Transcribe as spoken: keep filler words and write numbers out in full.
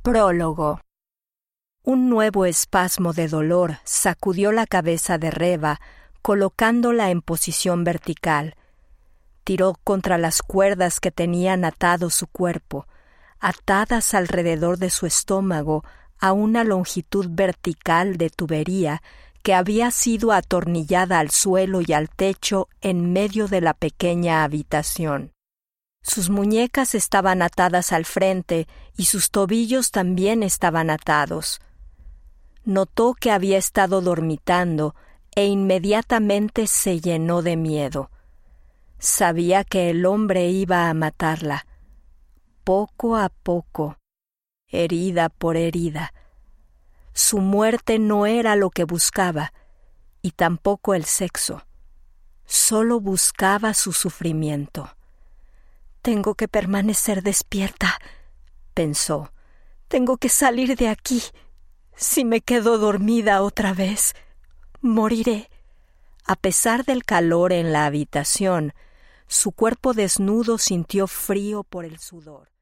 Prólogo. Un nuevo espasmo de dolor sacudió la cabeza de Reva, colocándola en posición vertical. Tiró contra las cuerdas que tenían atado su cuerpo, atadas alrededor de su estómago a una longitud vertical de tubería que había sido atornillada al suelo y al techo en medio de la pequeña habitación. Sus muñecas estaban atadas al frente y sus tobillos también estaban atados. Notó que había estado dormitando e inmediatamente se llenó de miedo. Sabía que el hombre iba a matarla, poco a poco, herida por herida. Su muerte no era lo que buscaba, y tampoco el sexo. Solo buscaba su sufrimiento. «Tengo que permanecer despierta», pensó. «Tengo que salir de aquí. Si me quedo dormida otra vez, moriré». A pesar del calor en la habitación, su cuerpo desnudo sintió frío por el sudor.